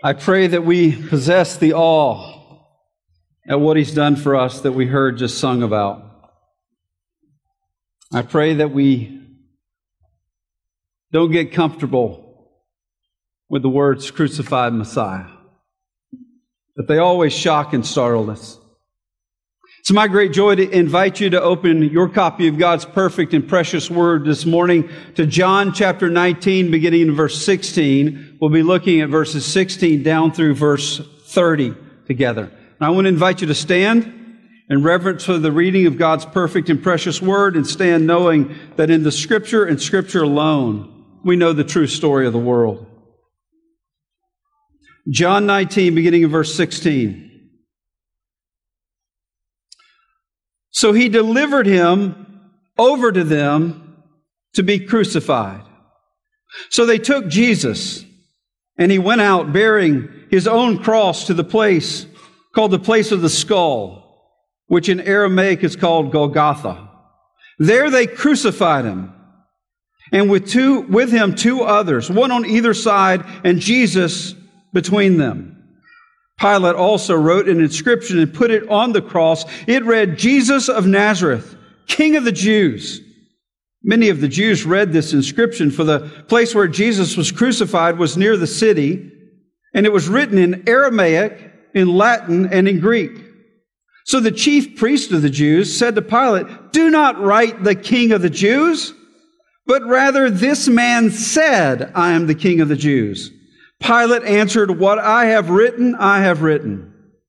I pray that we possess the awe at what He's done for us that we heard just sung about. I pray that we don't get comfortable with the words crucified Messiah, that they always shock and startle us. It's my great joy to invite you to open your copy of God's perfect and precious Word this morning to John chapter 19, beginning in verse 16. We'll be looking at verses 16 down through verse 30 together. And I want to invite you to stand in reverence for the reading of God's perfect and precious Word, and stand knowing that in the Scripture and Scripture alone, we know the true story of the world. John 19, beginning in verse 16. So He delivered Him over to them to be crucified. So they took Jesus, and He went out bearing His own cross to the place called the place of the skull, which in Aramaic is called Golgotha. There they crucified Him, and with Him two others, one on either side, and Jesus between them. Pilate also wrote an inscription and put it on the cross. It read, Jesus of Nazareth, King of the Jews. Many of the Jews read this inscription, for the place where Jesus was crucified was near the city, and it was written in Aramaic, in Latin, and in Greek. So the chief priest of the Jews said to Pilate, do not write the King of the Jews, but rather this man said, I am the King of the Jews. Pilate answered, what I have written, I have written.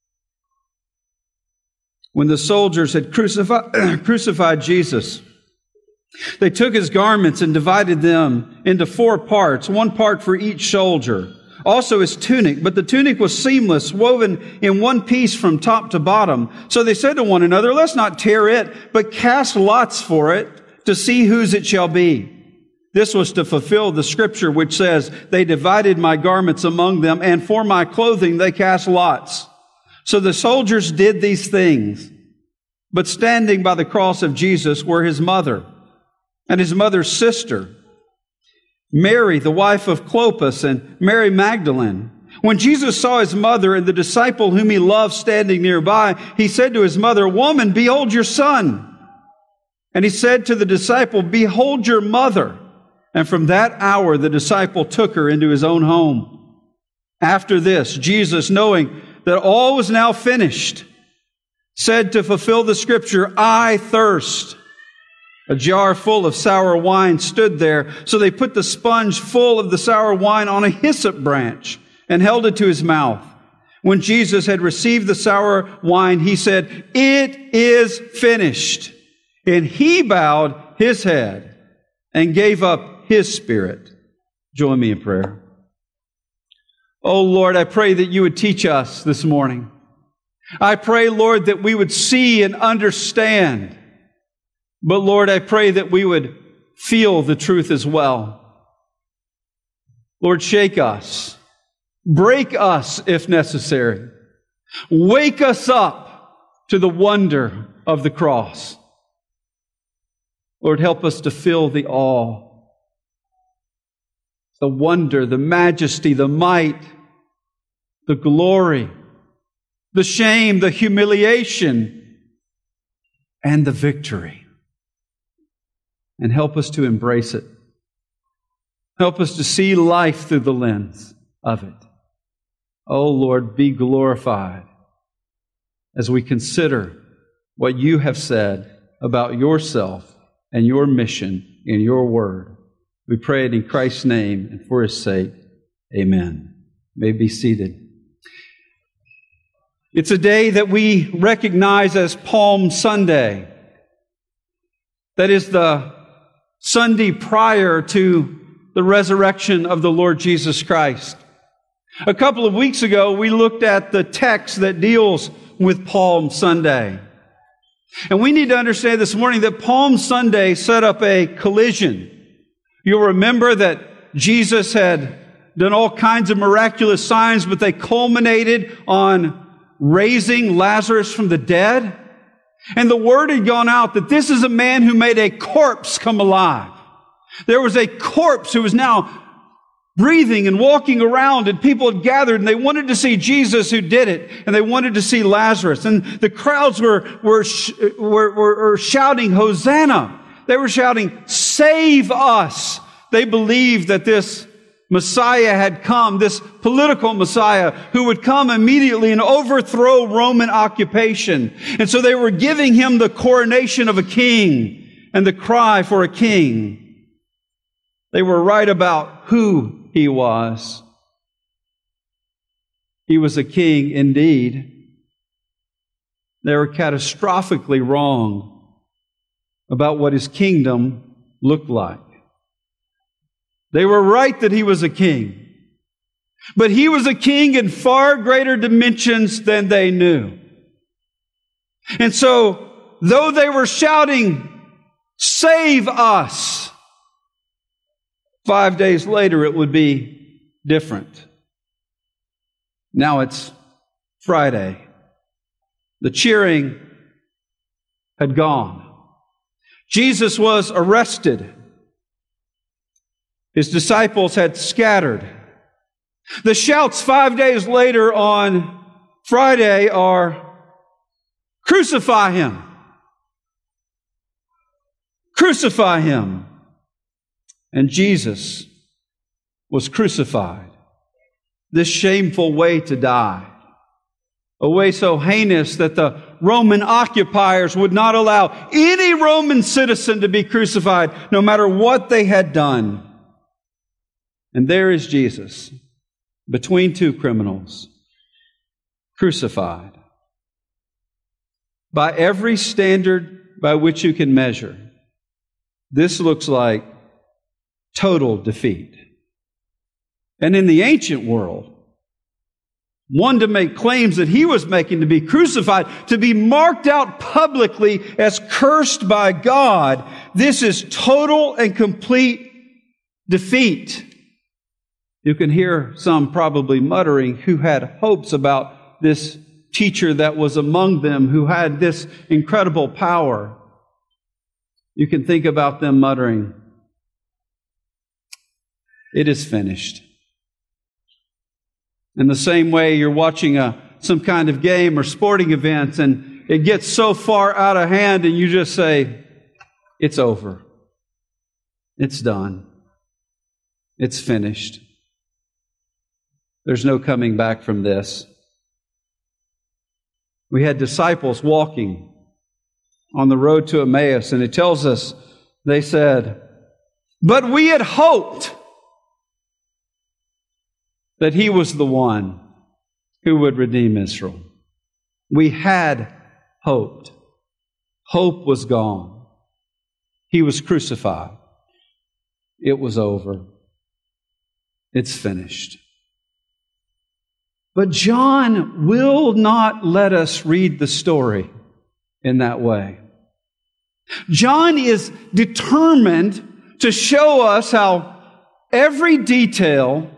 When the soldiers had crucified Jesus, they took His garments and divided them into 4 parts, 1 part for each soldier. Also His tunic, but the tunic was seamless, woven in one piece from top to bottom. So they said to one another, let's not tear it, but cast lots for it to see whose it shall be. This was to fulfill the scripture which says, they divided my garments among them, and for my clothing they cast lots. So the soldiers did these things. But standing by the cross of Jesus were His mother and His mother's sister, Mary, the wife of Clopas, and Mary Magdalene. When Jesus saw His mother and the disciple whom He loved standing nearby, He said to His mother, woman, behold your son. And He said to the disciple, behold your mother. And from that hour, the disciple took her into his own home. After this, Jesus, knowing that all was now finished, said to fulfill the scripture, I thirst. A jar full of sour wine stood there. So they put the sponge full of the sour wine on a hyssop branch and held it to His mouth. When Jesus had received the sour wine, He said, it is finished. And He bowed His head and gave up His spirit. Join me in prayer. Oh Lord, I pray that You would teach us this morning. I pray, Lord, that we would see and understand. But Lord, I pray that we would feel the truth as well. Lord, shake us. Break us if necessary. Wake us up to the wonder of the cross. Lord, help us to feel the awe, the wonder, the majesty, the might, the glory, the shame, the humiliation, and the victory. And help us to embrace it. Help us to see life through the lens of it. Oh Lord, be glorified as we consider what You have said about Yourself and Your mission in Your Word. We pray it in Christ's name and for His sake. Amen. You may be seated. It's a day that we recognize as Palm Sunday. That is the Sunday prior to the resurrection of the Lord Jesus Christ. A couple of weeks ago, we looked at the text that deals with Palm Sunday. And we need to understand this morning that Palm Sunday set up a collision. You'll remember that Jesus had done all kinds of miraculous signs, but they culminated on raising Lazarus from the dead. And the word had gone out that this is a man who made a corpse come alive. There was a corpse who was now breathing and walking around, and people had gathered, and they wanted to see Jesus who did it, and they wanted to see Lazarus. And the crowds were shouting, Hosanna. They were shouting, save us. They believed that this Messiah had come, this political Messiah who would come immediately and overthrow Roman occupation. And so they were giving him the coronation of a king and the cry for a king. They were right about who he was. He was a king indeed. They were catastrophically wrong about what his kingdom looked like. They were right that he was a king. But he was a king in far greater dimensions than they knew. And so, though they were shouting, save us, 5 days later it would be different. Now it's Friday. The cheering had gone. Jesus was arrested. His disciples had scattered. The shouts 5 days later on Friday are, crucify him. Crucify him. And Jesus was crucified. This shameful way to die. A way so heinous that the Roman occupiers would not allow any Roman citizen to be crucified, no matter what they had done. And there is Jesus, between two criminals, crucified. By every standard by which you can measure, this looks like total defeat. And in the ancient world, one to make claims that he was making to be crucified, to be marked out publicly as cursed by God, this is total and complete defeat. You can hear some probably muttering who had hopes about this teacher that was among them, who had this incredible power. You can think about them muttering, it is finished. In the same way, you're watching some kind of game or sporting event, and it gets so far out of hand, and you just say, it's over. It's done. It's finished. There's no coming back from this. We had disciples walking on the road to Emmaus, and it tells us, they said, but we had hoped that he was the one who would redeem Israel. We had hoped. Hope was gone. He was crucified. It was over. It's finished. But John will not let us read the story in that way. John is determined to show us how every detail,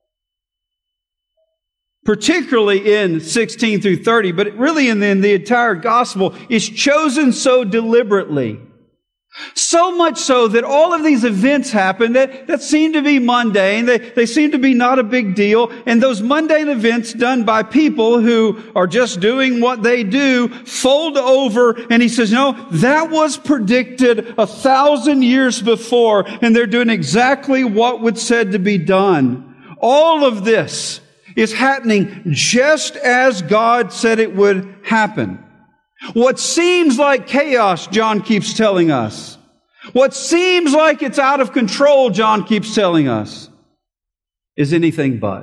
particularly in 16 through 30, but really in the entire gospel, is chosen so deliberately. So much so that all of these events happen that seem to be mundane. They seem to be not a big deal. And those mundane events done by people who are just doing what they do fold over. And he says, no, that was predicted 1,000 years before. And they're doing exactly what was said to be done. All of this is happening just as God said it would happen. What seems like chaos, John keeps telling us. What seems like it's out of control, John keeps telling us, is anything but.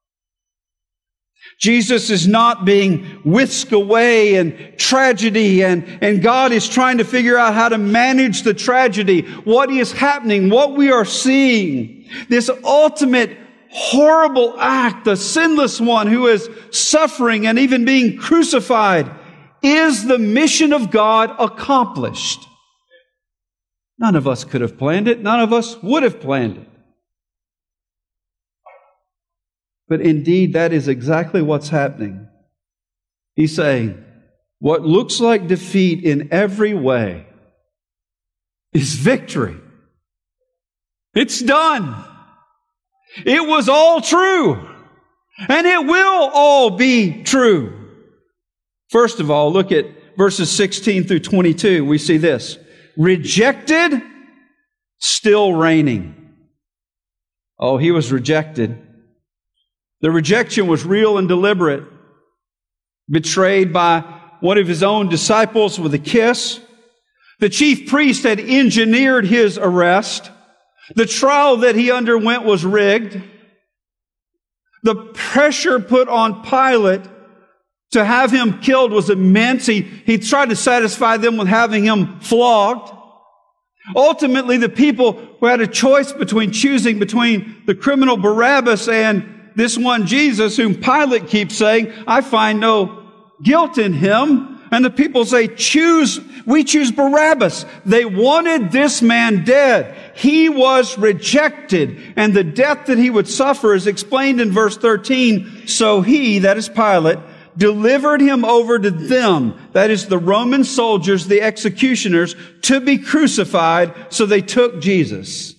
Jesus is not being whisked away in tragedy, and God is trying to figure out how to manage the tragedy, what is happening, what we are seeing. This ultimate horrible act, the sinless one who is suffering and even being crucified, is the mission of God accomplished. None of us could have planned it. None of us would have planned it. But indeed, that is exactly what's happening. He's saying, what looks like defeat in every way is victory. It's done. It was all true. And it will all be true. First of all, look at verses 16 through 22. We see this. Rejected, still reigning. Oh, he was rejected. The rejection was real and deliberate. Betrayed by one of his own disciples with a kiss. The chief priest had engineered his arrest. The trial that he underwent was rigged. The pressure put on Pilate to have him killed was immense. He tried to satisfy them with having him flogged. Ultimately, the people who had a choice between choosing between the criminal Barabbas and this one Jesus, whom Pilate keeps saying, I find no guilt in him. And the people say, we choose Barabbas. They wanted this man dead. He was rejected. And the death that he would suffer is explained in verse 13. So he, that is Pilate, delivered him over to them, that is the Roman soldiers, the executioners, to be crucified. So they took Jesus.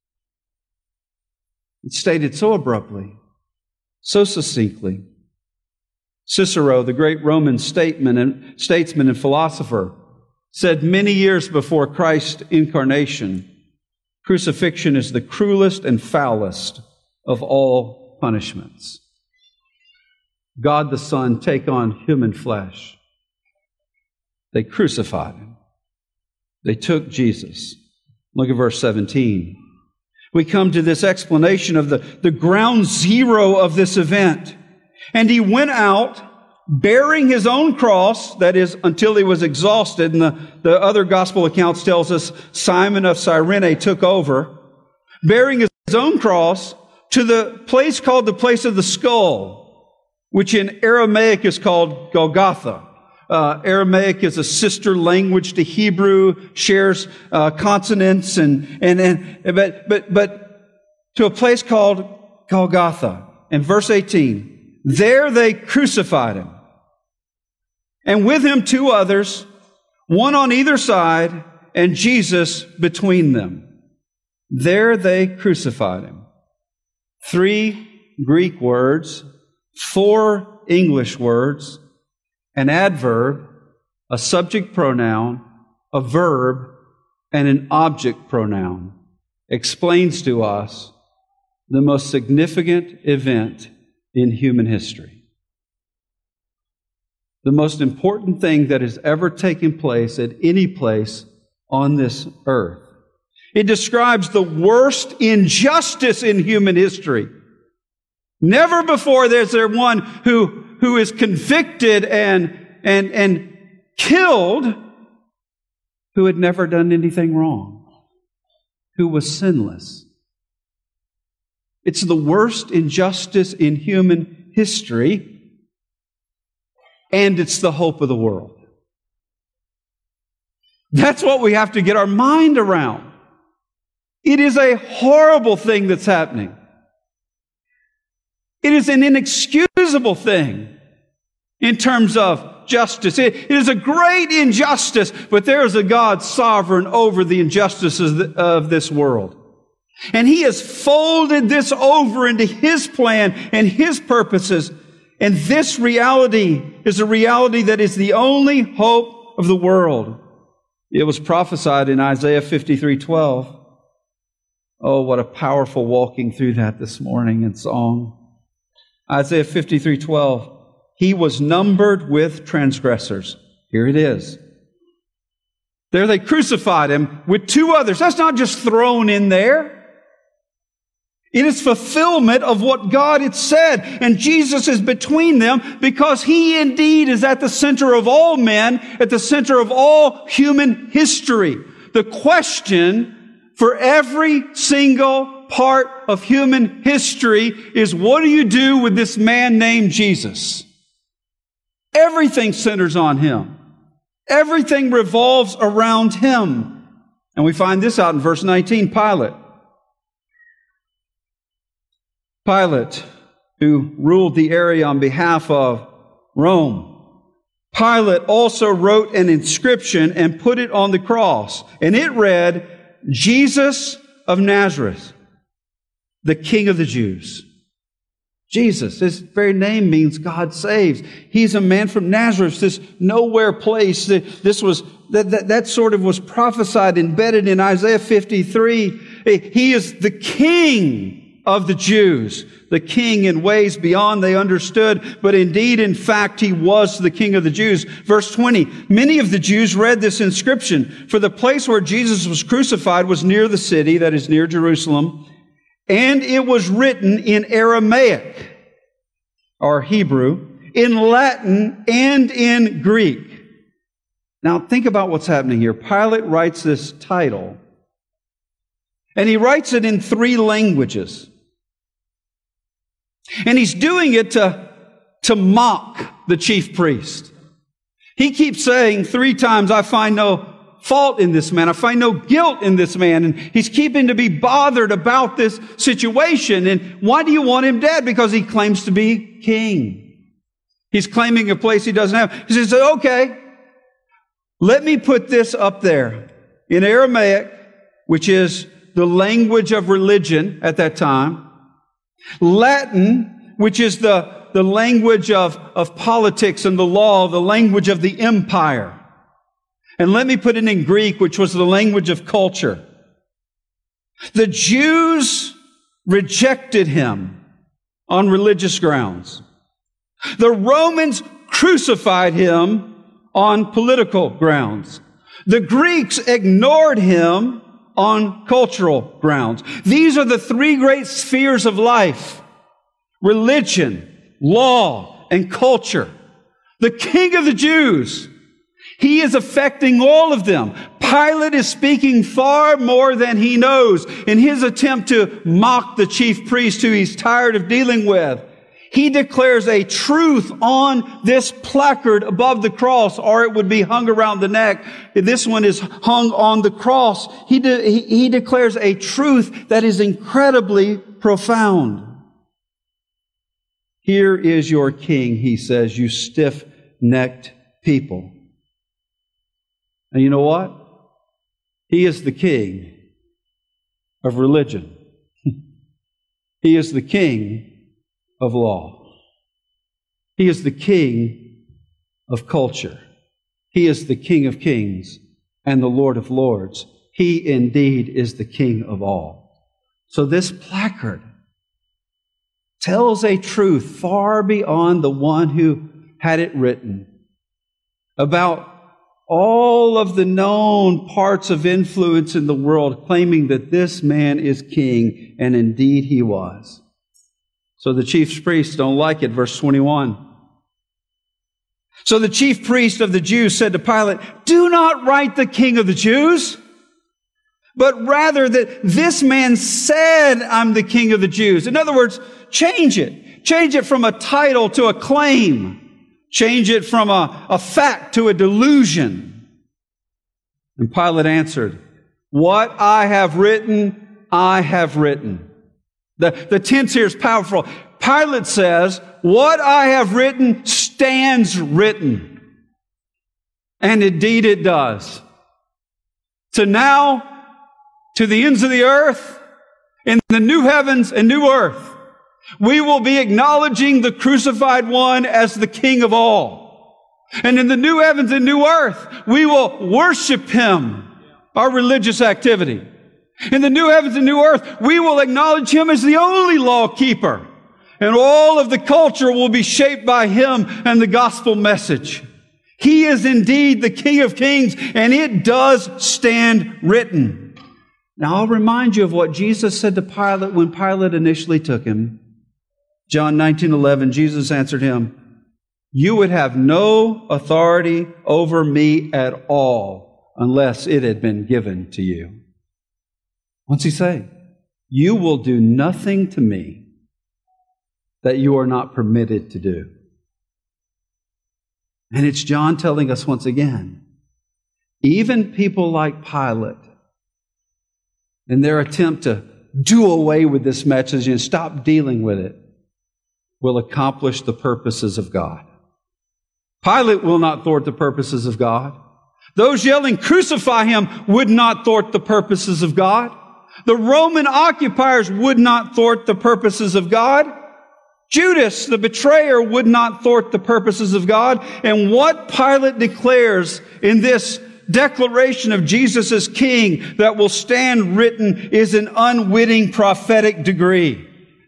It's stated so abruptly, so succinctly. Cicero, the great Roman statesman and philosopher, said many years before Christ's incarnation, crucifixion is the cruelest and foulest of all punishments. God the Son take on human flesh. They crucified him. They took Jesus. Look at verse 17. We come to this explanation of the ground zero of this event. And he went out bearing his own cross, that is, until he was exhausted. And the other gospel accounts tells us Simon of Cyrene took over, bearing his own cross to the place called the place of the skull, which in Aramaic is called Golgotha. Aramaic is a sister language to Hebrew, shares consonants, but to a place called Golgotha. In verse 18, there they crucified him, and with him two others, one on either side, and Jesus between them. There they crucified him. 3 Greek words, 4 English words, an adverb, a subject pronoun, a verb, and an object pronoun explains to us the most significant event in human history. The most important thing that has ever taken place at any place on this earth. It describes the worst injustice in human history. Never before is there one who is convicted and killed who had never done anything wrong, who was sinless. It's the worst injustice in human history, and it's the hope of the world. That's what we have to get our mind around. It is a horrible thing that's happening. It is an inexcusable thing in terms of justice. It is a great injustice, but there is a God sovereign over the injustices of this world. And He has folded this over into His plan and His purposes. And this reality is a reality that is the only hope of the world. It was prophesied in Isaiah 53:12. Oh, what a powerful walking through that this morning in song. Isaiah 53:12. He was numbered with transgressors. Here it is. There they crucified Him with two others. That's not just thrown in there. It is fulfillment of what God had said. And Jesus is between them because He indeed is at the center of all men, at the center of all human history. The question for every single part of human history is, what do you do with this man named Jesus? Everything centers on Him. Everything revolves around Him. And we find this out in verse 19, Pilate, who ruled the area on behalf of Rome. Pilate also wrote an inscription and put it on the cross. And it read, Jesus of Nazareth. the King of the Jews. Jesus, his very name means God saves. He's a man from Nazareth, this nowhere place. That sort of was prophesied, embedded in Isaiah 53. He is the King of the Jews, the King in ways beyond they understood, but indeed, in fact, he was the King of the Jews. Verse 20, many of the Jews read this inscription, for the place where Jesus was crucified was near the city, that is near Jerusalem, and it was written in Aramaic, or Hebrew, in Latin, and in Greek. Now, think about what's happening here. Pilate writes this title, and he writes it in 3 languages. And he's doing it to mock the chief priest. He keeps saying 3 times, I find no fault in this man. I find no guilt in this man. And he's keeping to be bothered about this situation. And why do you want him dead? Because he claims to be king. He's claiming a place he doesn't have. He says, okay, let me put this up there in Aramaic, which is the language of religion at that time. Latin, which is the language of politics and the law, the language of the empire. And let me put it in Greek, which was the language of culture. The Jews rejected him on religious grounds. The Romans crucified him on political grounds. The Greeks ignored him on cultural grounds. These are the 3 great spheres of life: religion, law, and culture. The King of the Jews, he is affecting all of them. Pilate is speaking far more than he knows in his attempt to mock the chief priest who he's tired of dealing with. He declares a truth on this placard above the cross, or it would be hung around the neck. This one is hung on the cross. He declares a truth that is incredibly profound. Here is your king, he says, you stiff-necked people. And you know what? He is the king of religion. He is the king of law. He is the king of culture. He is the King of kings and the Lord of lords. He indeed is the King of all. So this placard tells a truth far beyond the one who had it written about all of the known parts of influence in the world, claiming that this man is king, and indeed he was. So the chief priests don't like it. Verse 21. So the chief priest of the Jews said to Pilate, do not write the King of the Jews, but rather that this man said, I'm the King of the Jews. In other words, change it. Change it from a title to a claim. Change it from a fact to a delusion. And Pilate answered, what I have written, I have written. The tense here is powerful. Pilate says, what I have written stands written. And indeed it does. So now, to the ends of the earth, in the new heavens and new earth, we will be acknowledging the crucified one as the King of all. And in the new heavens and new earth, we will worship him, our religious activity. In the new heavens and new earth, we will acknowledge him as the only law keeper. And all of the culture will be shaped by him and the gospel message. He is indeed the King of kings, and it does stand written. Now, I'll remind you of what Jesus said to Pilate when Pilate initially took him. John 19:11, Jesus answered him, you would have no authority over me at all unless it had been given to you. What's he say? You will do nothing to me that you are not permitted to do. And it's John telling us once again, even people like Pilate, in their attempt to do away with this message and stop dealing with it, will accomplish the purposes of God. Pilate will not thwart the purposes of God. Those yelling, crucify him, would not thwart the purposes of God. The Roman occupiers would not thwart the purposes of God. Judas, the betrayer, would not thwart the purposes of God. And what Pilate declares in this declaration of Jesus as king that will stand written is an unwitting prophetic decree.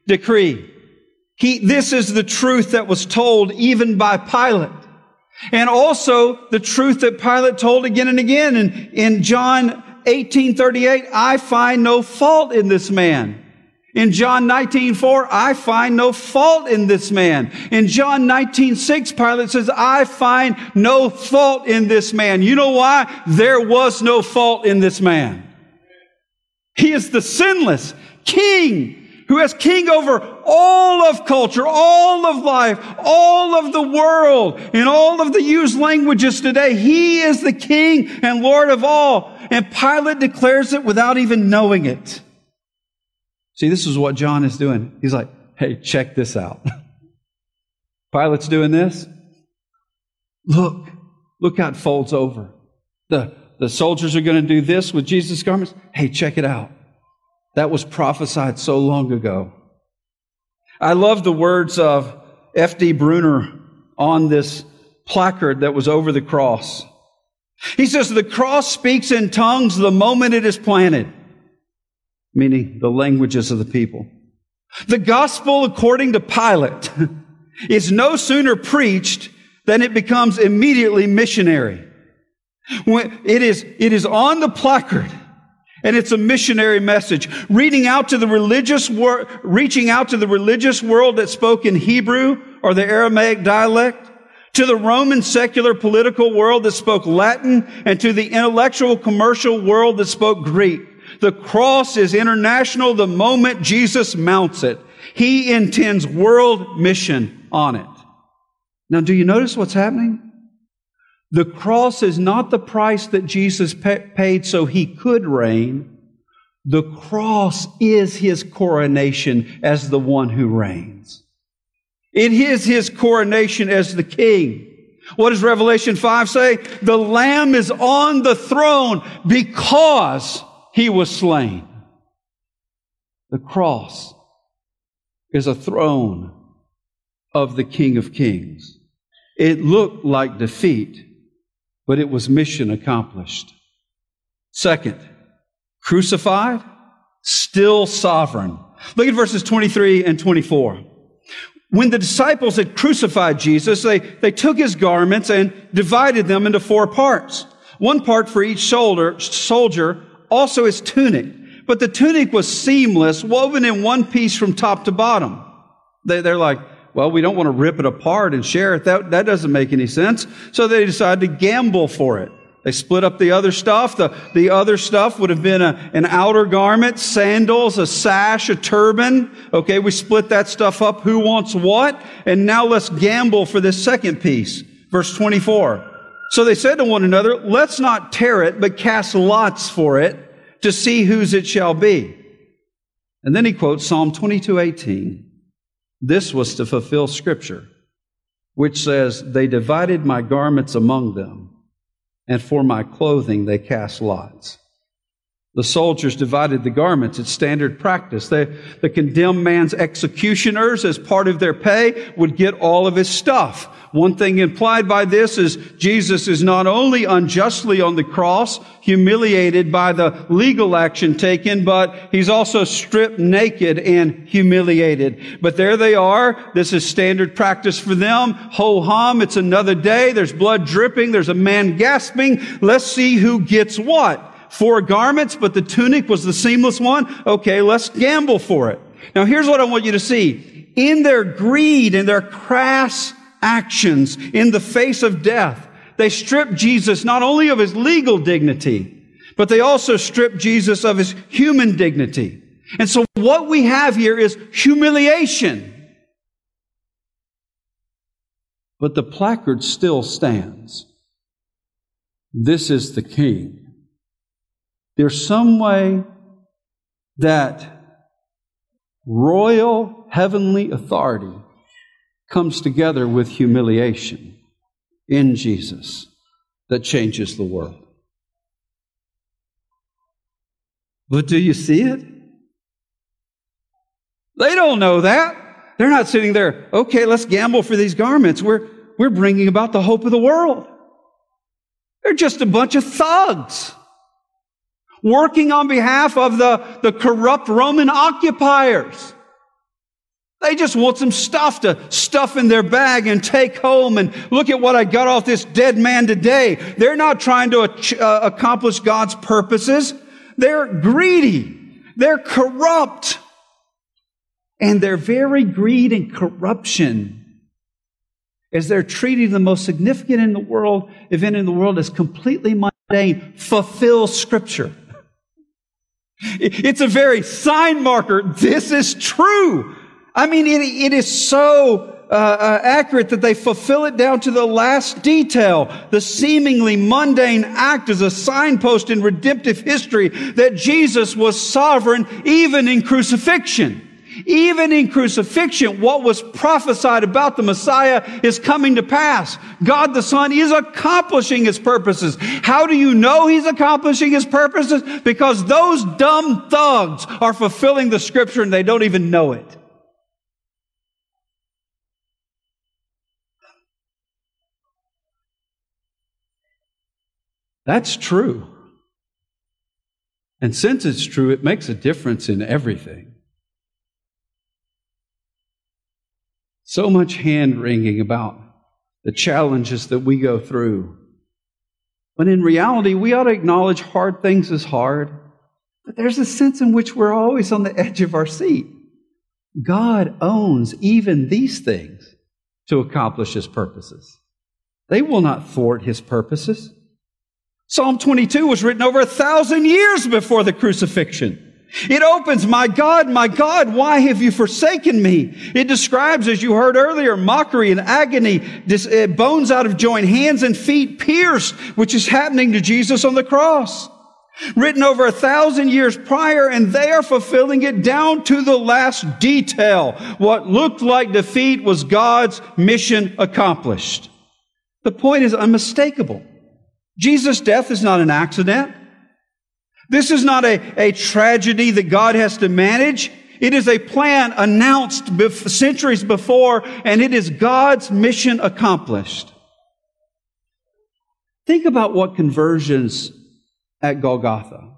This is the truth that was told even by Pilate. And also the truth that Pilate told again and again in John 18:38, I find no fault in this man. In John 19:4, I find no fault in this man. In John 19:6, Pilate says, I find no fault in this man. You know why? There was no fault in this man. He is the sinless king who has king over all of culture, all of life, all of the world, in all of the used languages today. He is the king and Lord of all. And Pilate declares it without even knowing it. See, this is what John is doing. He's like, hey, check this out. Pilate's doing this. Look how it folds over. The soldiers are going to do this with Jesus' garments. Hey, check it out. That was prophesied so long ago. I love the words of F.D. Bruner on this placard that was over the cross. He says, the cross speaks in tongues the moment it is planted, meaning the languages of the people. The gospel, according to Pilate, is no sooner preached than it becomes immediately missionary. It is on the placard, and it's a missionary message, reaching out to the religious world that spoke in Hebrew or the Aramaic dialect, to the Roman secular political world that spoke Latin, and to the intellectual commercial world that spoke Greek. The cross is international the moment Jesus mounts it. He intends world mission on it. Now, do you notice what's happening? The cross is not the price that Jesus paid so He could reign. The cross is His coronation as the one who reigns. It is His coronation as the King. What does Revelation 5 say? The Lamb is on the throne because He was slain. The cross is a throne of the King of Kings. It looked like defeat, but it was mission accomplished. Second, crucified, still sovereign. Look at verses 23 and 24. When the disciples had crucified Jesus, they took His garments and divided them into 4 parts. 1 part for each soldier, also His tunic. But the tunic was seamless, woven in one piece from top to bottom. They're like, well, we don't want to rip it apart and share it. That doesn't make any sense. So they decided to gamble for it. They split up the other stuff. The other stuff would have been an outer garment, sandals, a sash, a turban. Okay, we split that stuff up. Who wants what? And now let's gamble for this second piece. Verse 24. So they said to one another, let's not tear it, but cast lots for it to see whose it shall be. And then he quotes Psalm 22:18. This was to fulfill Scripture, which says, they divided my garments among them, and for my clothing they cast lots. The soldiers divided the garments. It's standard practice. The condemned man's executioners, as part of their pay, would get all of his stuff. One thing implied by this is Jesus is not only unjustly on the cross, humiliated by the legal action taken, but He's also stripped naked and humiliated. But there they are. This is standard practice for them. Ho-hum, it's another day. There's blood dripping. There's a man gasping. Let's see who gets what. 4 garments, but the tunic was the seamless one. Okay, let's gamble for it. Now here's what I want you to see. In their greed and their crass actions in the face of death, they stripped Jesus not only of His legal dignity, but they also stripped Jesus of His human dignity. And so what we have here is humiliation. But the placard still stands. This is the King. There's some way that royal heavenly authority comes together with humiliation in Jesus that changes the world. But do you see it? They don't know that. They're not sitting there, okay, let's gamble for these garments. We're bringing about the hope of the world. They're just a bunch of thugs working on behalf of the corrupt Roman occupiers. They just want some stuff to stuff in their bag and take home and look at what I got off this dead man today. They're not trying to accomplish God's purposes. They're greedy. They're corrupt. And their very greed and corruption, as they're treating the most significant event in the world as completely mundane, fulfills Scripture. It's a very sign marker. This is true. I mean, it is so accurate that they fulfill it down to the last detail. The seemingly mundane act is a signpost in redemptive history that Jesus was sovereign even in crucifixion. Even in crucifixion, what was prophesied about the Messiah is coming to pass. God the Son is accomplishing His purposes. How do you know He's accomplishing His purposes? Because those dumb thugs are fulfilling the Scripture and they don't even know it. That's true. And since it's true, it makes a difference in everything. So much hand-wringing about the challenges that we go through. When in reality, we ought to acknowledge hard things as hard. But there's a sense in which we're always on the edge of our seat. God owns even these things to accomplish His purposes. They will not thwart His purposes. Psalm 22 was written over 1,000 years before the crucifixion. It opens, my God, why have you forsaken me? It describes, as you heard earlier, mockery and agony, bones out of joint, hands and feet pierced, which is happening to Jesus on the cross. Written over 1,000 years prior, and they are fulfilling it down to the last detail. What looked like defeat was God's mission accomplished. The point is unmistakable. Jesus' death is not an accident. This is not a tragedy that God has to manage. It is a plan announced centuries before, and it is God's mission accomplished. Think about what conversions at Golgotha.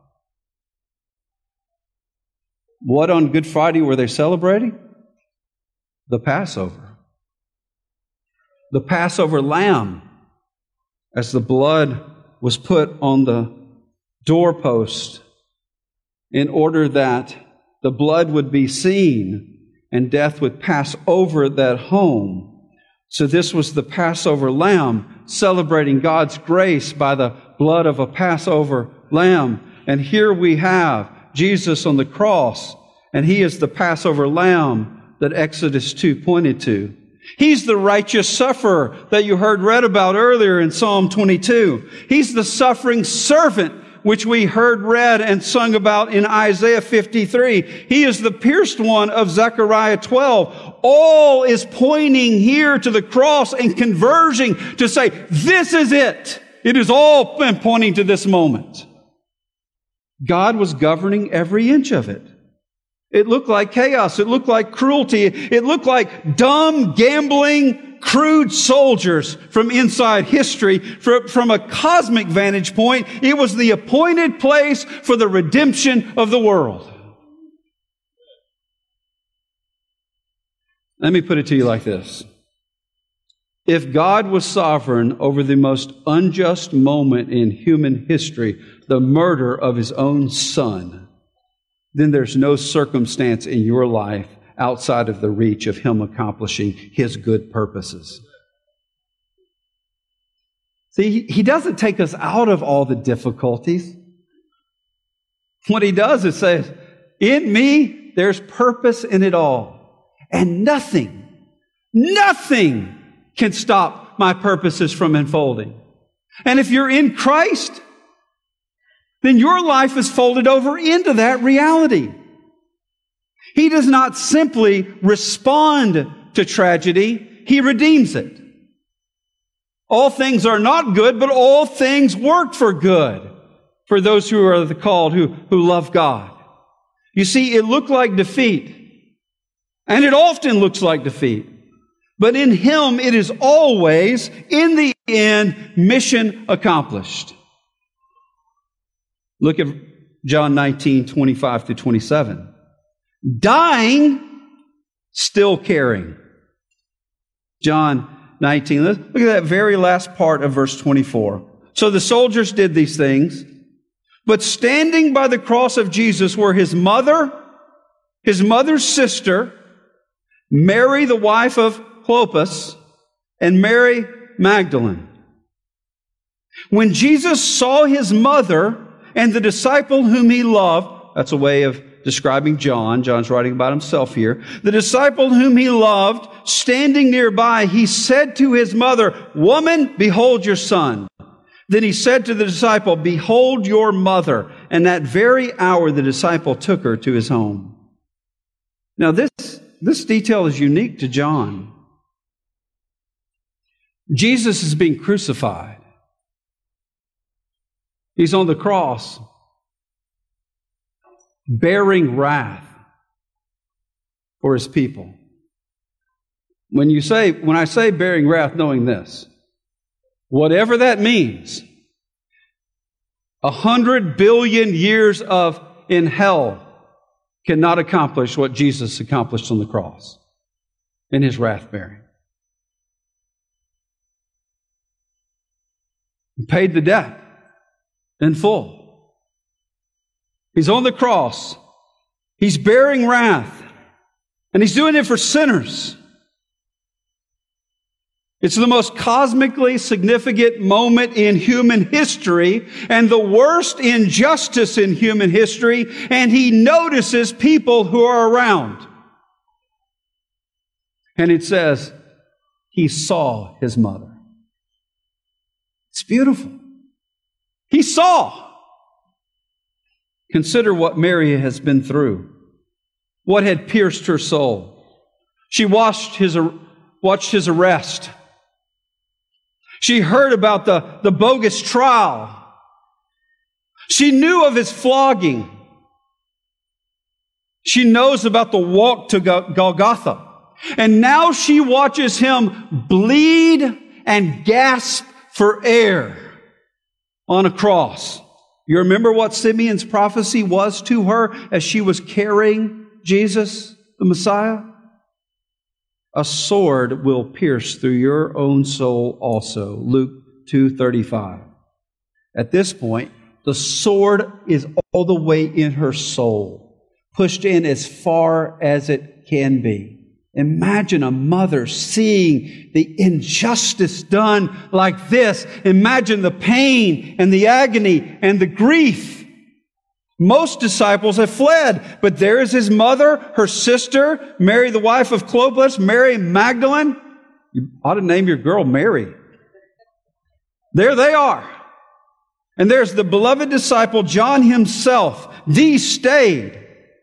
What on Good Friday were they celebrating? The Passover. The Passover lamb, as the blood was put on the doorpost in order that the blood would be seen and death would pass over that home. So this was the Passover lamb celebrating God's grace by the blood of a Passover lamb. And here we have Jesus on the cross, and He is the Passover lamb that Exodus 2 pointed to. He's the righteous sufferer that you heard read about earlier in Psalm 22. He's the suffering servant which we heard read and sung about in Isaiah 53. He is the pierced one of Zechariah 12. All is pointing here to the cross and converging to say, this is it. It is all pointing to this moment. God was governing every inch of it. It looked like chaos. It looked like cruelty. It looked like dumb, gambling, crude soldiers from inside history. From a cosmic vantage point, it was the appointed place for the redemption of the world. Let me put it to you like this. If God was sovereign over the most unjust moment in human history, the murder of His own Son, then there's no circumstance in your life outside of the reach of Him accomplishing His good purposes. See, He doesn't take us out of all the difficulties. What He does is say, in me, there's purpose in it all. And nothing can stop my purposes from unfolding. And if you're in Christ, then your life is folded over into that reality. He does not simply respond to tragedy, He redeems it. All things are not good, but all things work for good for those who are the called, who love God. You see, it looked like defeat, and it often looks like defeat. But in Him, it is always, in the end, mission accomplished. Look at John 19:25-27. Dying, still caring. John 19. Look at that very last part of verse 24. So the soldiers did these things, but standing by the cross of Jesus were His mother, His mother's sister, Mary, the wife of Clopas, and Mary Magdalene. When Jesus saw His mother and the disciple whom He loved, that's a way of describing John. John's writing about himself here. The disciple whom He loved, standing nearby, He said to His mother, "Woman, behold your son." Then He said to the disciple, "Behold your mother." And that very hour the disciple took her to his home. Now this detail is unique to John. Jesus is being crucified. He's on the cross, bearing wrath for His people. When I say bearing wrath, knowing this, whatever that means, 100 billion years in hell cannot accomplish what Jesus accomplished on the cross in His wrath bearing. He paid the debt in full. He's on the cross. He's bearing wrath. And He's doing it for sinners. It's the most cosmically significant moment in human history and the worst injustice in human history. And He notices people who are around. And it says, He saw His mother. It's beautiful. He saw. Consider what Mary has been through. What had pierced her soul. She watched His arrest. She heard about the bogus trial. She knew of His flogging. She knows about the walk to Golgotha. And now she watches Him bleed and gasp for air on a cross. You remember what Simeon's prophecy was to her as she was carrying Jesus, the Messiah? A sword will pierce through your own soul also. Luke 2:35. At this point, the sword is all the way in her soul, pushed in as far as it can be. Imagine a mother seeing the injustice done like this. Imagine the pain and the agony and the grief. Most disciples have fled, but there is His mother, her sister, Mary, the wife of Clopas, Mary Magdalene. You ought to name your girl Mary. There they are. And there's the beloved disciple, John himself. These stayed.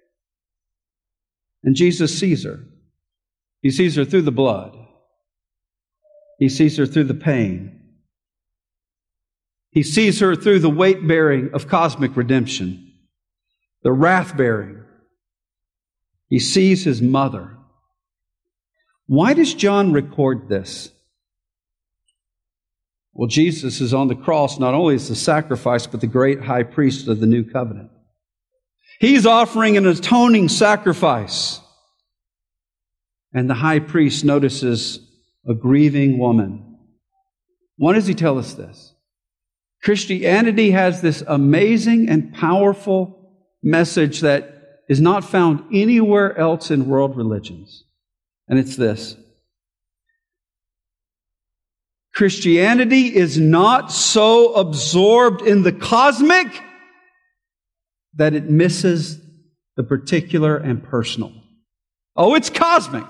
And Jesus sees her. He sees her through the blood. He sees her through the pain. He sees her through the weight-bearing of cosmic redemption, the wrath-bearing. He sees His mother. Why does John record this? Well, Jesus is on the cross not only as the sacrifice, but the great high priest of the new covenant. He's offering an atoning sacrifice. And the high priest notices a grieving woman. Why does he tell us this? Christianity has this amazing and powerful message that is not found anywhere else in world religions. And it's this. Christianity is not so absorbed in the cosmic that it misses the particular and personal. Oh, it's cosmic.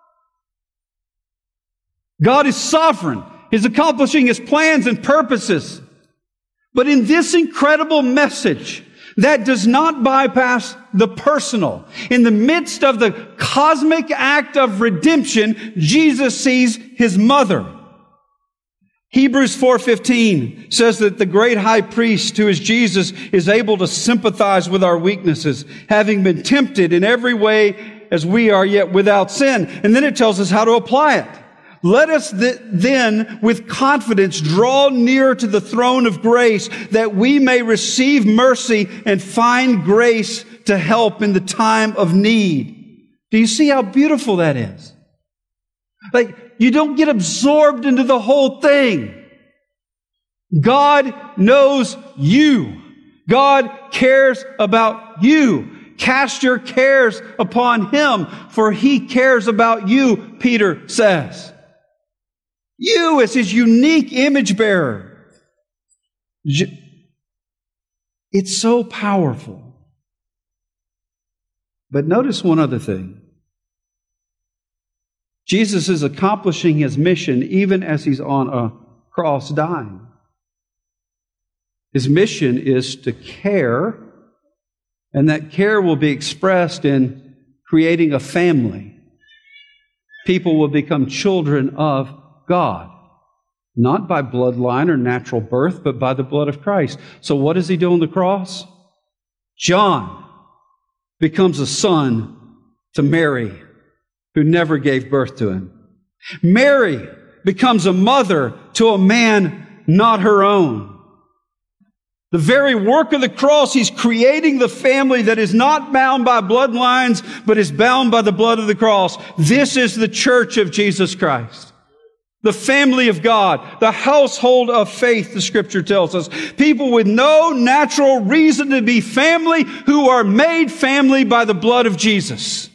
God is sovereign. He's accomplishing His plans and purposes. But in this incredible message that does not bypass the personal, in the midst of the cosmic act of redemption, Jesus sees His mother. Hebrews 4:15 says that the great high priest, who is Jesus, is able to sympathize with our weaknesses, having been tempted in every way as we are, yet without sin. And then it tells us how to apply it. Let us then with confidence draw near to the throne of grace, that we may receive mercy and find grace to help in the time of need. Do you see how beautiful that is? Like, you don't get absorbed into the whole thing. God knows you. God cares about you. Cast your cares upon Him, for He cares about you, Peter says. You as His unique image bearer. It's so powerful. But notice one other thing. Jesus is accomplishing His mission even as He's on a cross dying. His mission is to care, and that care will be expressed in creating a family. People will become children of God, not by bloodline or natural birth, but by the blood of Christ. So what does He do on the cross? John becomes a son to Mary, who never gave birth to him. Mary becomes a mother to a man not her own. The very work of the cross, He's creating the family that is not bound by bloodlines, but is bound by the blood of the cross. This is the church of Jesus Christ. The family of God, the household of faith, the Scripture tells us. People with no natural reason to be family, who are made family by the blood of Jesus.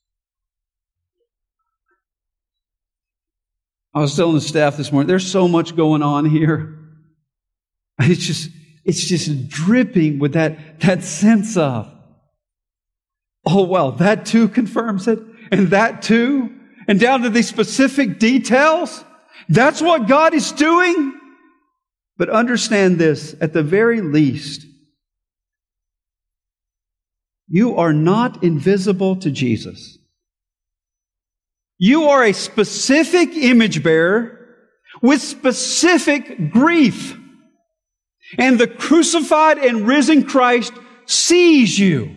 I was telling the staff this morning, there's so much going on here. It's just dripping with that sense of, oh, well, that too confirms it, and that too, and down to the specific details. That's what God is doing. But understand this, at the very least, you are not invisible to Jesus. You are a specific image bearer with specific grief. And the crucified and risen Christ sees you.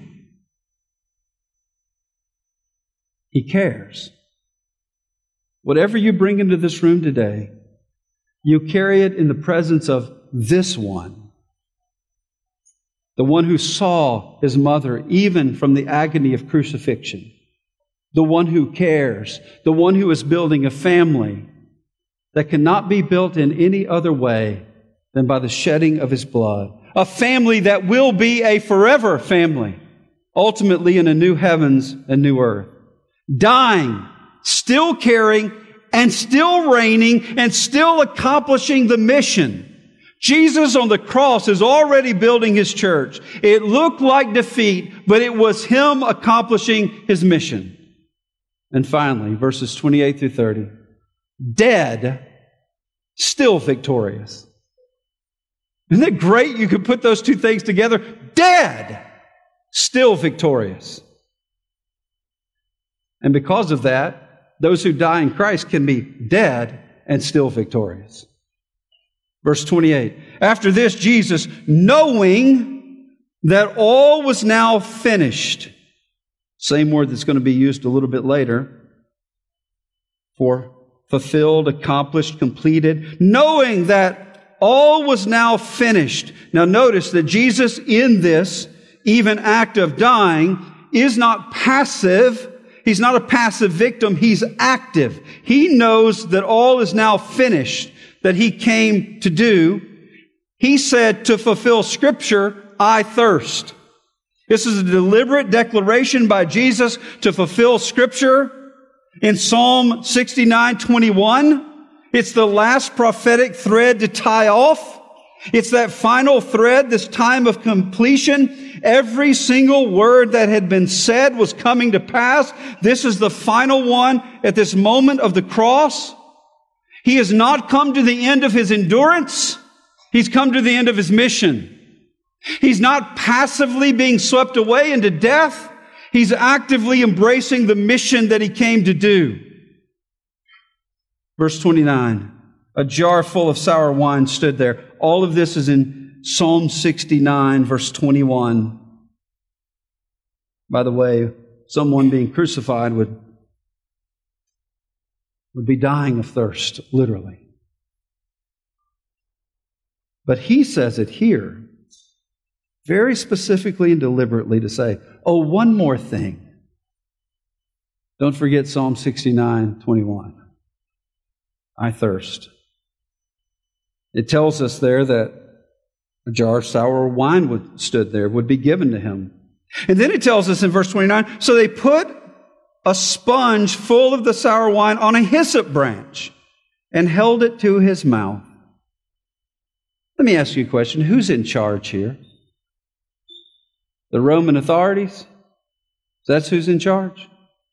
He cares. Whatever you bring into this room today, you carry it in the presence of this one. The one who saw His mother even from the agony of crucifixion. The one who cares, the one who is building a family that cannot be built in any other way than by the shedding of His blood. A family that will be a forever family, ultimately in a new heavens and new earth. Dying, still caring, and still reigning, and still accomplishing the mission. Jesus on the cross is already building His church. It looked like defeat, but it was Him accomplishing His mission. And finally, verses 28 through 30. Dead, still victorious. Isn't it great you could put those two things together? Dead, still victorious. And because of that, those who die in Christ can be dead and still victorious. Verse 28. After this, Jesus, knowing that all was now finished, same word that's going to be used a little bit later, for fulfilled, accomplished, completed, knowing that all was now finished. Now notice that Jesus in this even act of dying is not passive. He's not a passive victim. He's active. He knows that all is now finished, that He came to do. He said, to fulfill Scripture, I thirst. This is a deliberate declaration by Jesus to fulfill Scripture. In Psalm 69:21, it's the last prophetic thread to tie off. It's that final thread, this time of completion. Every single word that had been said was coming to pass. This is the final one at this moment of the cross. He has not come to the end of His endurance. He's come to the end of His mission. He's not passively being swept away into death. He's actively embracing the mission that He came to do. Verse 29. A jar full of sour wine stood there. All of this is in Psalm 69, verse 21. By the way, someone being crucified would be dying of thirst, literally. But he says it here, very specifically and deliberately to say, oh, one more thing. Don't forget Psalm 69, 21. I thirst. It tells us there that a jar of sour wine stood there, would be given to him. And then it tells us in verse 29, so they put a sponge full of the sour wine on a hyssop branch and held it to his mouth. Let me ask you a question. Who's in charge here? The Roman authorities? That's who's in charge?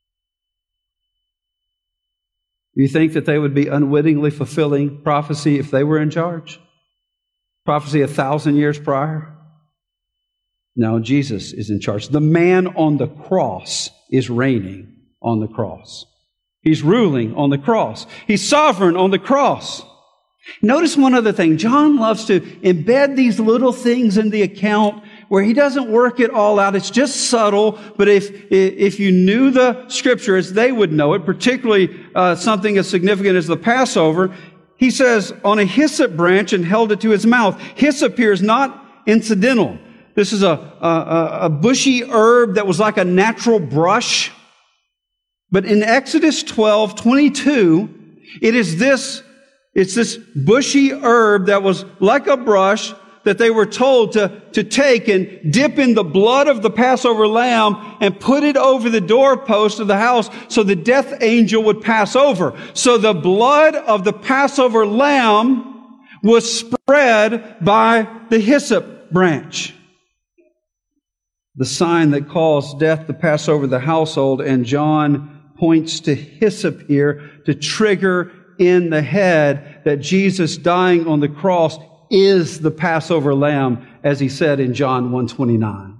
You think that they would be unwittingly fulfilling prophecy if they were in charge? Prophecy 1,000 years prior? No, Jesus is in charge. The man on the cross is reigning on the cross. He's ruling on the cross. He's sovereign on the cross. Notice one other thing. John loves to embed these little things in the account where he doesn't work it all out. It's just subtle, but if you knew the Scripture as they would know it, particularly something as significant as the Passover, he says, on a hyssop branch and held it to his mouth. Hyssop here is not incidental. This is a bushy herb that was like a natural brush. But in Exodus 12:22, it's this bushy herb that was like a brush that they were told to take and dip in the blood of the Passover lamb and put it over the doorpost of the house so the death angel would pass over. So the blood of the Passover lamb was spread by the hyssop branch. The sign that caused death to pass over the household, and John points to hyssop here to trigger in the head that Jesus dying on the cross is the Passover lamb, as he said in John 1:29.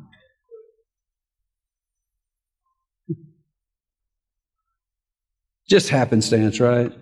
Just happenstance, right?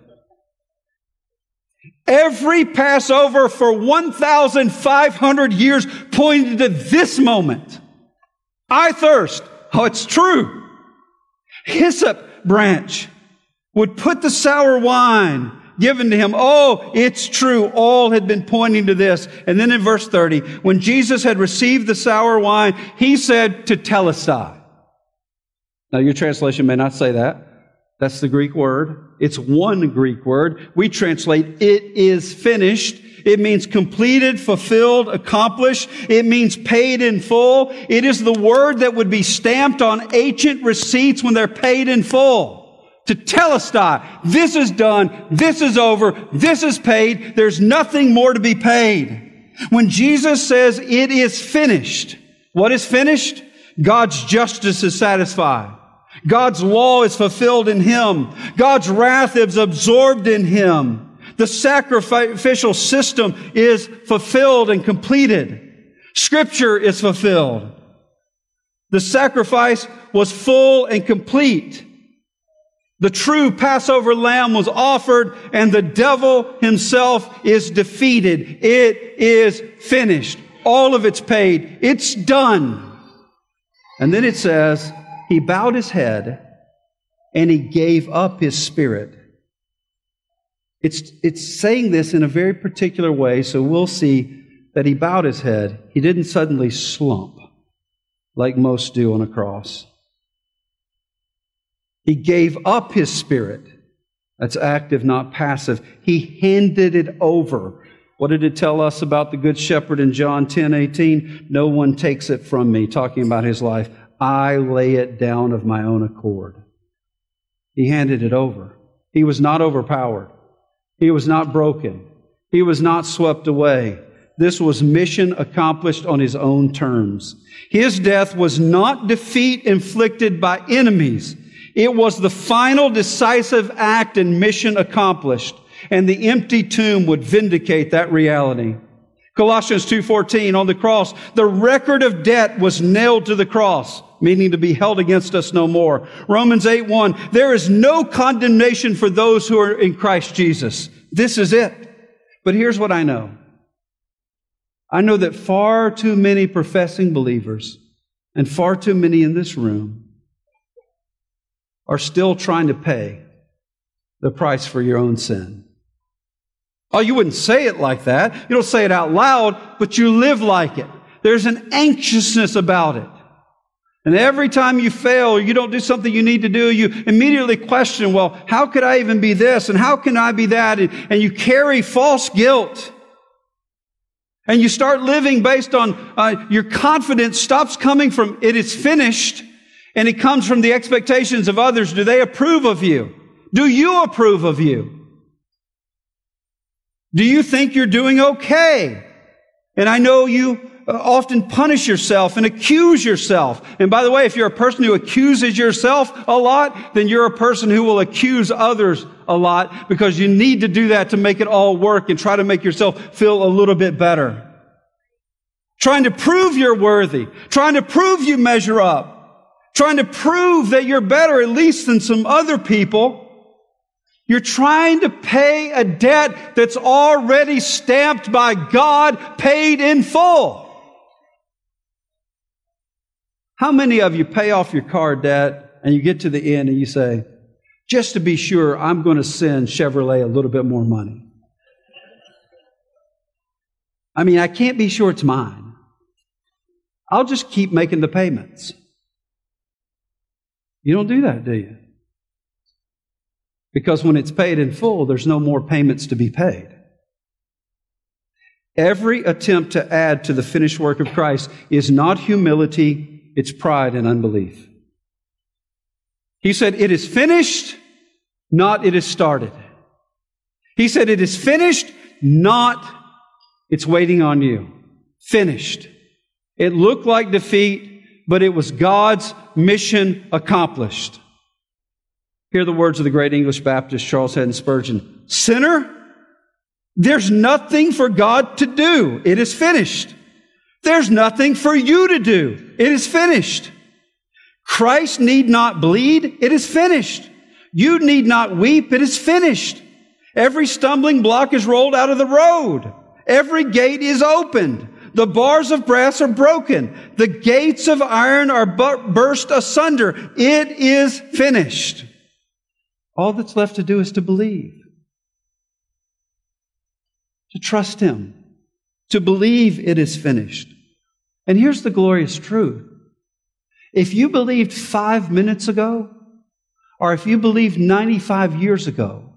Every Passover for 1,500 years pointed to this moment. I thirst. Oh, it's true. Hyssop branch would put the sour wine given to him. Oh, it's true. All had been pointing to this. And then in verse 30, when Jesus had received the sour wine, he said to telestai. Now, your translation may not say that. That's the Greek word. It's one Greek word. We translate, it is finished. It means completed, fulfilled, accomplished. It means paid in full. It is the word that would be stamped on ancient receipts when they're paid in full. To telestai, this is done, this is over, this is paid, there's nothing more to be paid. When Jesus says it is finished, what is finished? God's justice is satisfied. God's law is fulfilled in Him. God's wrath is absorbed in Him. The sacrificial system is fulfilled and completed. Scripture is fulfilled. The sacrifice was full and complete. The true Passover lamb was offered, and the devil himself is defeated. It is finished. All of it's paid. It's done. And then it says, he bowed his head and he gave up his spirit. It's saying this in a very particular way, so we'll see that he bowed his head. He didn't suddenly slump like most do on a cross. He gave up his spirit. That's active, not passive. He handed it over. What did it tell us about the Good Shepherd in John 10:18? No one takes it from me, talking about his life. I lay it down of my own accord. He handed it over. He was not overpowered. He was not broken. He was not swept away. This was mission accomplished on his own terms. His death was not defeat inflicted by enemies. It was the final decisive act and mission accomplished, and the empty tomb would vindicate that reality. Colossians 2:14, on the cross, the record of debt was nailed to the cross, meaning to be held against us no more. Romans 8:1, there is no condemnation for those who are in Christ Jesus. This is it. But here's what I know. I know that far too many professing believers and far too many in this room are still trying to pay the price for your own sin. Oh, you wouldn't say it like that. You don't say it out loud, but you live like it. There's an anxiousness about it. And every time you fail or you don't do something you need to do, you immediately question, well, how could I even be this? And how can I be that? And you carry false guilt. And you start living based on your confidence stops coming from it is finished, and it comes from the expectations of others. Do they approve of you? Do you approve of you? Do you think you're doing okay? And I know you often punish yourself and accuse yourself. And by the way, if you're a person who accuses yourself a lot, then you're a person who will accuse others a lot, because you need to do that to make it all work and try to make yourself feel a little bit better. Trying to prove you're worthy. Trying to prove you measure up. Trying to prove that you're better, at least than some other people. You're trying to pay a debt that's already stamped by God, paid in full. How many of you pay off your car debt and you get to the end and you say, just to be sure, I'm going to send Chevrolet a little bit more money? I mean, I can't be sure it's mine. I'll just keep making the payments. You don't do that, do you? Because when it's paid in full, there's no more payments to be paid. Every attempt to add to the finished work of Christ is not humility, it's pride and unbelief. He said, it is finished, not it is started. He said, it is finished, not it's waiting on you. Finished. It looked like defeat, but it was God's mission accomplished. Hear the words of the great English Baptist Charles Haddon Spurgeon. Sinner, there's nothing for God to do. It is finished. There's nothing for you to do. It is finished. Christ need not bleed. It is finished. You need not weep. It is finished. Every stumbling block is rolled out of the road. Every gate is opened. The bars of brass are broken. The gates of iron are burst asunder. It is finished. All that's left to do is to believe. To trust Him. To believe it is finished. And here's the glorious truth. If you believed 5 minutes ago, or if you believed 95 years ago,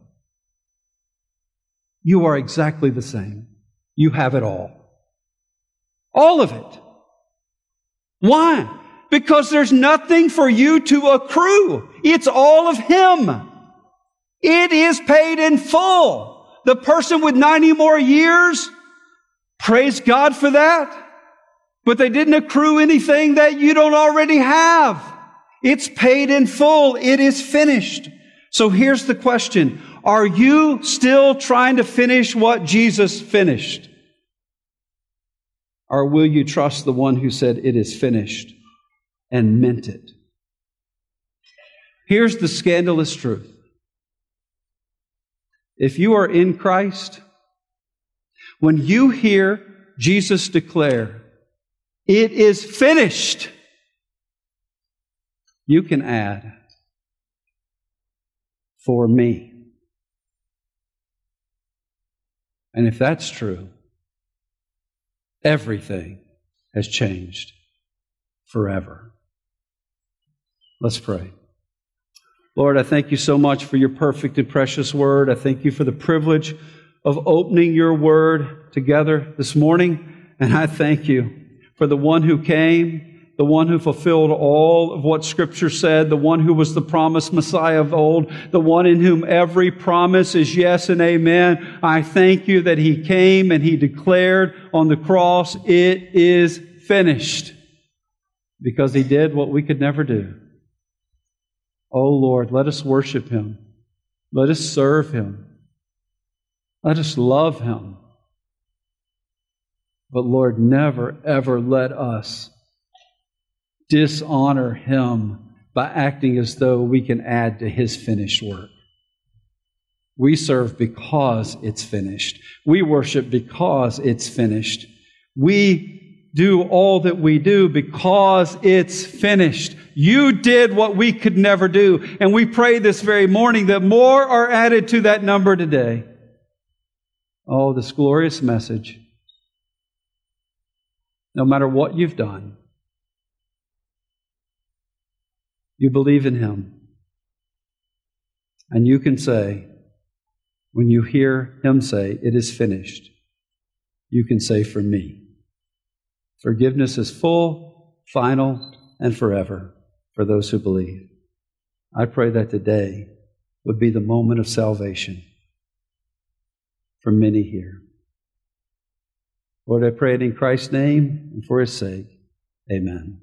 you are exactly the same. You have it all. All of it. Why? Because there's nothing for you to accrue. It's all of Him. It is paid in full. The person with 90 more years, praise God for that. But they didn't accrue anything that you don't already have. It's paid in full. It is finished. So here's the question. Are you still trying to finish what Jesus finished? Or will you trust the one who said it is finished and meant it? Here's the scandalous truth. If you are in Christ, when you hear Jesus declare, it is finished, you can add, for me. And if that's true, everything has changed forever. Let's pray. Lord, I thank you so much for your perfect and precious word. I thank you for the privilege of opening your word together this morning. And I thank you for the one who came, the one who fulfilled all of what Scripture said, the one who was the promised Messiah of old, the one in whom every promise is yes and amen. I thank you that He came and He declared on the cross, it is finished, because He did what we could never do. Oh Lord, let us worship Him. Let us serve Him. Let us love Him. But Lord, never, ever let us dishonor Him by acting as though we can add to His finished work. We serve because it's finished. We worship because it's finished. We do all that we do because it's finished. You did what we could never do. And we pray this very morning that more are added to that number today. Oh, this glorious message. No matter what you've done, you believe in Him. And you can say, when you hear Him say, it is finished, you can say, for me. Forgiveness is full, final, and forever for those who believe. I pray that today would be the moment of salvation for many here. Lord, I pray it in Christ's name and for His sake. Amen.